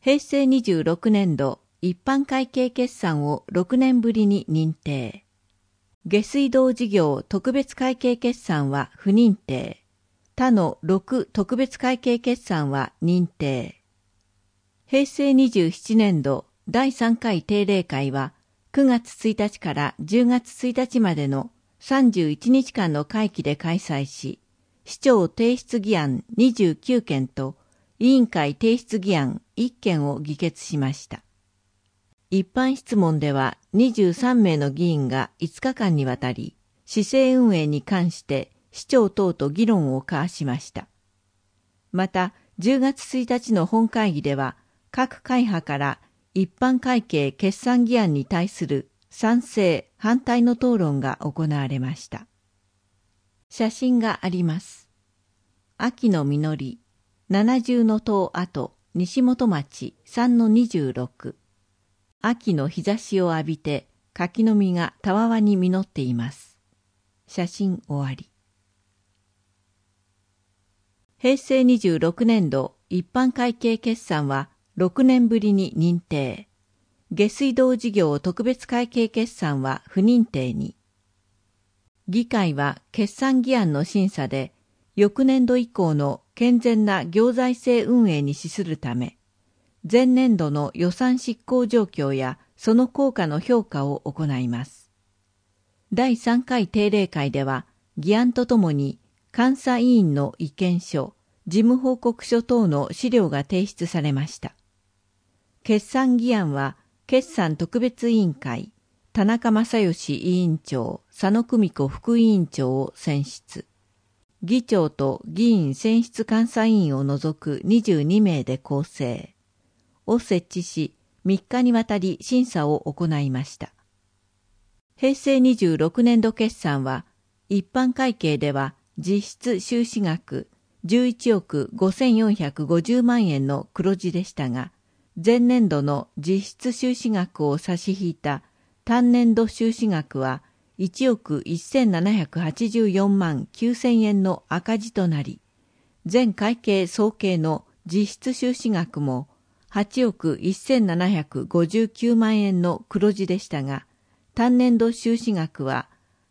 平成26年度一般会計決算を6年ぶりに認定。下水道事業特別会計決算は不認定。他の6特別会計決算は認定。平成27年度第3回定例会は9月1日から10月1日までの31日間の会期で開催し、市長提出議案29件と委員会提出議案1件を議決しました。一般質問では23名の議員が5日間にわたり、市政運営に関して市長等と議論を交わしました。また、10月1日の本会議では、各会派から一般会計決算議案に対する賛成・反対の討論が行われました。写真があります。秋の実り、70の塔跡、西本町 3-26。秋の日差しを浴びて柿の実がたわわに実っています。写真終わり。平成26年度一般会計決算は6年ぶりに認定。下水道事業特別会計決算は不認定に。議会は決算議案の審査で翌年度以降の健全な行財政運営に資するため、前年度の予算執行状況やその効果の評価を行います。第3回定例会では、議案とともに監査委員の意見書、事務報告書等の資料が提出されました。決算議案は、決算特別委員会、田中正義委員長、佐野久美子副委員長を選出。議長と議員選出監査委員を除く22名で構成を設置し、3日にわたり審査を行いました。平成26年度決算は、一般会計では実質収支額11億5450万円の黒字でしたが、前年度の実質収支額を差し引いた単年度収支額は1億1784万9000円の赤字となり、全会計総計の実質収支額も8億1759万円の黒字でしたが、単年度収支額は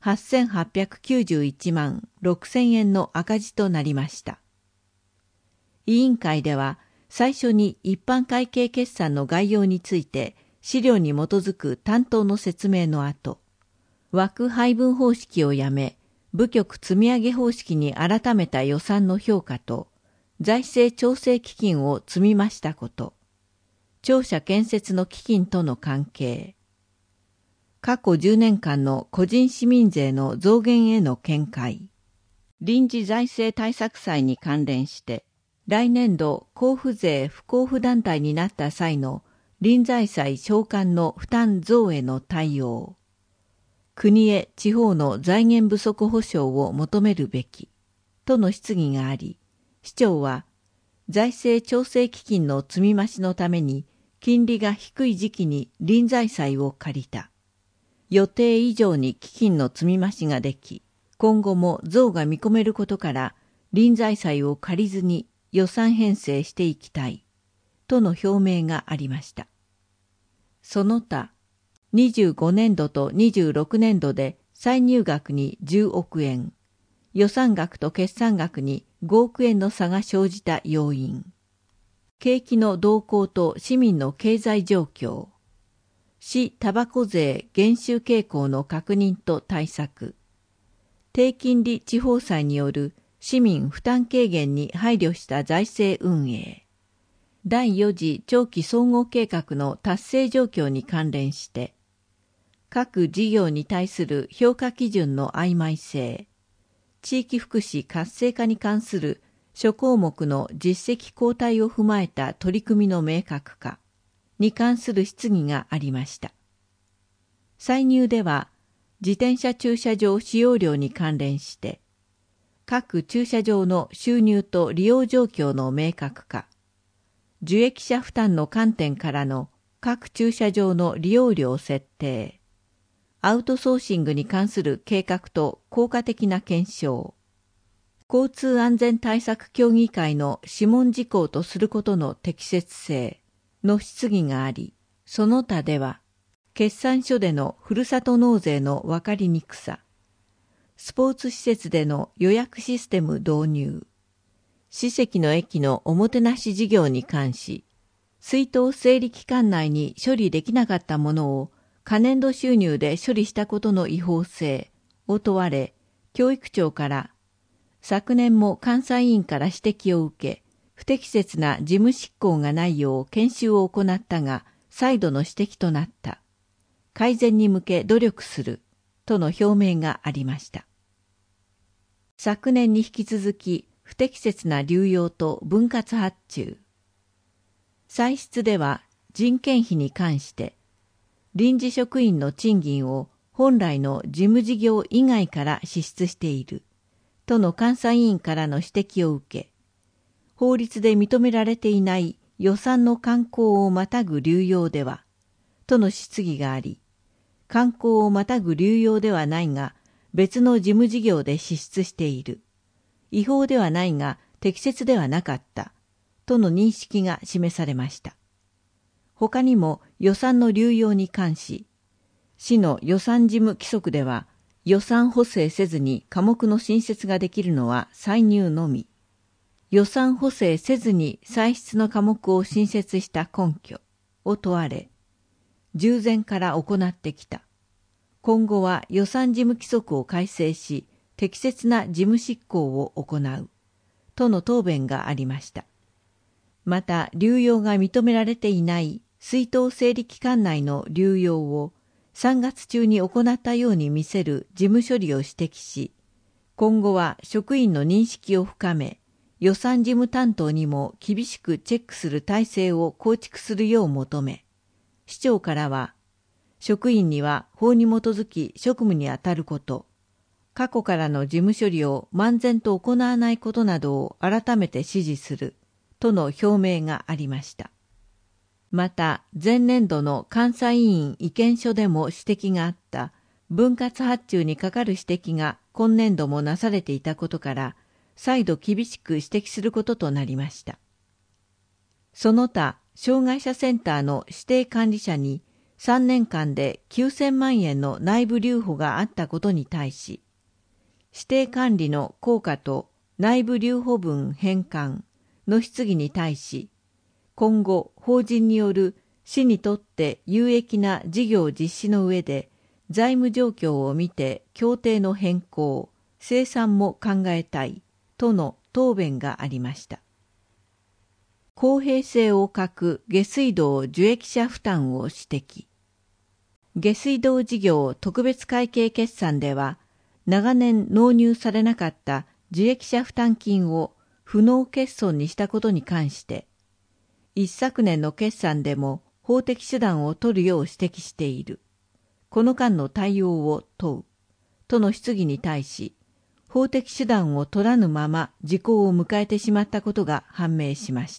8891万6000円の赤字となりました。委員会では最初に一般会計決算の概要について資料に基づく担当の説明の後、枠配分方式をやめ、部局積み上げ方式に改めた予算の評価と、財政調整基金を積み増したこと、庁舎建設の基金との関係、過去10年間の個人市民税の増減への見解、臨時財政対策債に関連して、来年度交付税不交付団体になった際の臨財債償還の負担増への対応、国へ地方の財源不足保障を求めるべきとの質疑があり、市長は財政調整基金の積み増しのために金利が低い時期に臨財債を借りた。予定以上に基金の積み増しができ、今後も増が見込めることから臨財債を借りずに予算編成していきたいとの表明がありました。その他、25年度と26年度で歳入額に10億円、予算額と決算額に5億円の差が生じた要因、景気の動向と市民の経済状況、市たばこ税減収傾向の確認と対策、低金利地方債による市民負担軽減に配慮した財政運営、第4次長期総合計画の達成状況に関連して、各事業に対する評価基準の曖昧性、地域福祉活性化に関する諸項目の実績後退を踏まえた取り組みの明確化に関する質疑がありました。歳入では、自転車駐車場使用料に関連して、各駐車場の収入と利用状況の明確化、受益者負担の観点からの各駐車場の利用料設定、アウトソーシングに関する計画と効果的な検証、交通安全対策協議会の諮問事項とすることの適切性の質疑があり、その他では、決算書でのふるさと納税の分かりにくさ、スポーツ施設での予約システム導入、史跡の駅のおもてなし事業に関し、出納整理期間内に処理できなかったものを可年度収入で処理したことの違法性を問われ、教育庁から昨年も監査委員から指摘を受け、不適切な事務執行がないよう研修を行ったが、再度の指摘となった。改善に向け努力する、との表明がありました。昨年に引き続き、不適切な流用と分割発注。歳出では人件費に関して、臨時職員の賃金を本来の事務事業以外から支出している、との監査委員からの指摘を受け、法律で認められていない予算の慣行をまたぐ流用では、との質疑があり、慣行をまたぐ流用ではないが、別の事務事業で支出している。違法ではないが適切ではなかった、との認識が示されました。他にも予算の流用に関し、市の予算事務規則では、予算補正せずに科目の新設ができるのは歳入のみ。予算補正せずに歳出の科目を新設した根拠を問われ、従前から行ってきた。今後は予算事務規則を改正し、適切な事務執行を行う、との答弁がありました。また、流用が認められていない出納整理期間内の流用を3月中に行ったように見せる事務処理を指摘し、今後は職員の認識を深め、予算事務担当にも厳しくチェックする体制を構築するよう求め、市長からは、職員には法に基づき職務に当たること、過去からの事務処理を漫然と行わないことなどを改めて指示する、との表明がありました。また、前年度の監査委員意見書でも指摘があった分割発注にかかる指摘が今年度もなされていたことから、再度厳しく指摘することとなりました。その他、障害者センターの指定管理者に3年間で9000万円の内部留保があったことに対し、指定管理の効果と内部留保分返還の質疑に対し、今後法人による市にとって有益な事業実施の上で財務状況を見て協定の変更、清算も考えたいとの答弁がありました。公平性を欠く下水道受益者負担を指摘。下水道事業特別会計決算では、長年納入されなかった受益者負担金を不納欠損にしたことに関して、一昨年の決算でも法的手段を取るよう指摘している。この間の対応を問う。との質疑に対し、法的手段を取らぬまま時効を迎えてしまったことが判明しました。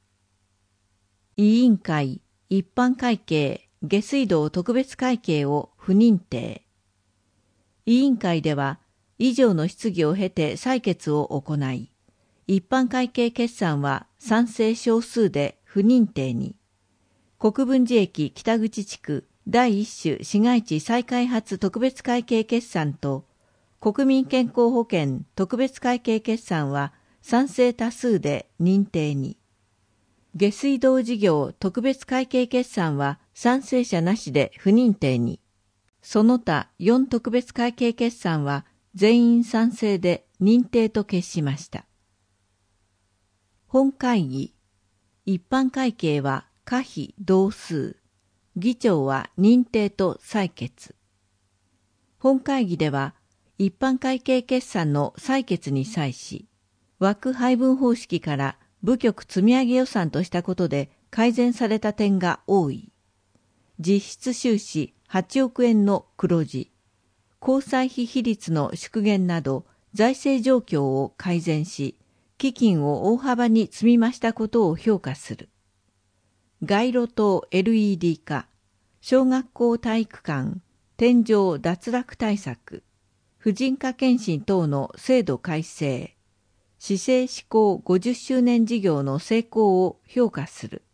委員会一般会計下水道特別会計を不認定。委員会では以上の質疑を経て採決を行い、一般会計決算は賛成少数で不認定に、国分寺駅北口地区第一種市街地再開発特別会計決算と国民健康保険特別会計決算は賛成多数で認定に、下水道事業特別会計決算は賛成者なしで不認定に、その他4特別会計決算は全員賛成で認定と決しました。本会議、一般会計は可否同数、議長は認定と採決。本会議では一般会計決算の採決に際し、枠配分方式から部局積み上げ予算としたことで改善された点が多い。実質収支8億円の黒字、交際費比率の縮減など財政状況を改善し、基金を大幅に積み増したことを評価する。街路灯 LED 化、小学校体育館、天井脱落対策、婦人科検診等の制度改正、市政施行50周年事業の成功を評価する。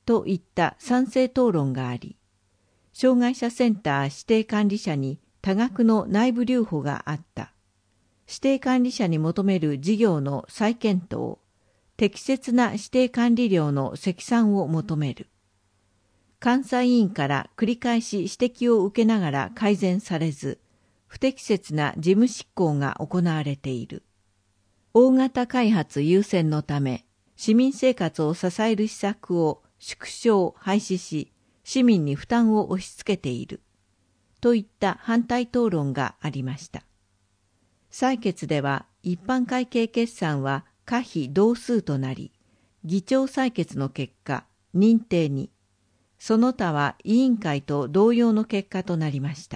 といった賛成討論があり、障害者センター指定管理者に多額の内部留保があった。指定管理者に求める事業の再検討、適切な指定管理料の積算を求める。監査委員から繰り返し指摘を受けながら改善されず、不適切な事務執行が行われている。大型開発優先のため、市民生活を支える施策を縮小・廃止し、市民に負担を押し付けている。といった反対討論がありました。採決では一般会計決算は可否同数となり、議長採決の結果、認定に、その他は委員会と同様の結果となりました。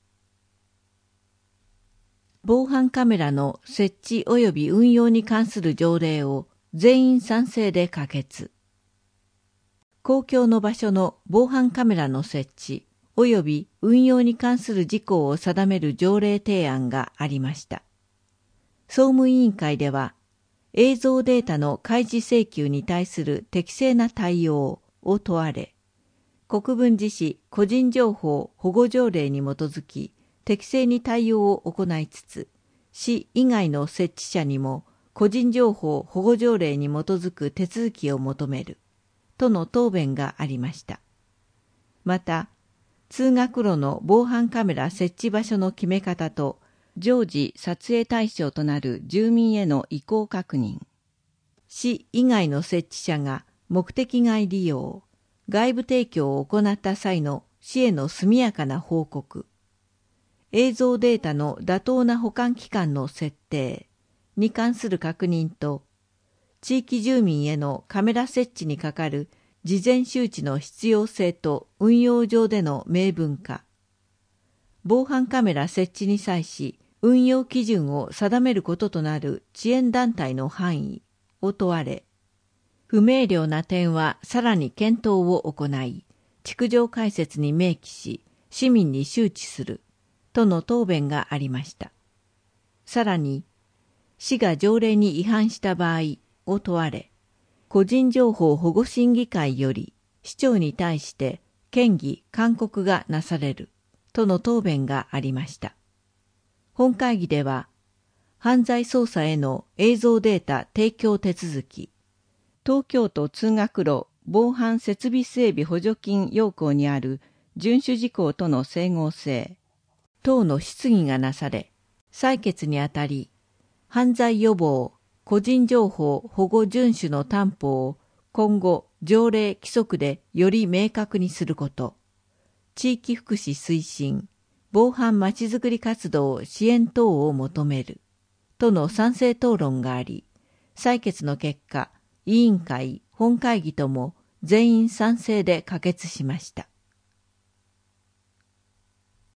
防犯カメラの設置及び運用に関する条例を全員賛成で可決。公共の場所の防犯カメラの設置及び運用に関する事項を定める条例提案がありました。総務委員会では、映像データの開示請求に対する適正な対応を問われ、国分寺市個人情報保護条例に基づき、適正に対応を行いつつ、市以外の設置者にも個人情報保護条例に基づく手続きを求める、との答弁がありました。また、通学路の防犯カメラ設置場所の決め方と、常時撮影対象となる住民への意向確認、市以外の設置者が目的外利用、外部提供を行った際の市への速やかな報告、映像データの妥当な保管期間の設定に関する確認と、地域住民へのカメラ設置にかかる事前周知の必要性と運用上での明文化、防犯カメラ設置に際し運用基準を定めることとなる遅延団体の範囲を問われ、不明瞭な点はさらに検討を行い、逐条解説に明記し、市民に周知する、との答弁がありました。さらに、市が条例に違反した場合を問われ、個人情報保護審議会より市長に対して建議・勧告がなされる、との答弁がありました。本会議では、犯罪捜査への映像データ提供手続き、東京都通学路防犯設備整備補助金要項にある遵守事項との整合性等の質疑がなされ、採決にあたり、犯罪予防、個人情報保護遵守の担保を今後条例規則でより明確にすること、地域福祉推進、防犯まちづくり活動支援等を求める、との賛成討論があり、採決の結果、委員会、本会議とも全員賛成で可決しました。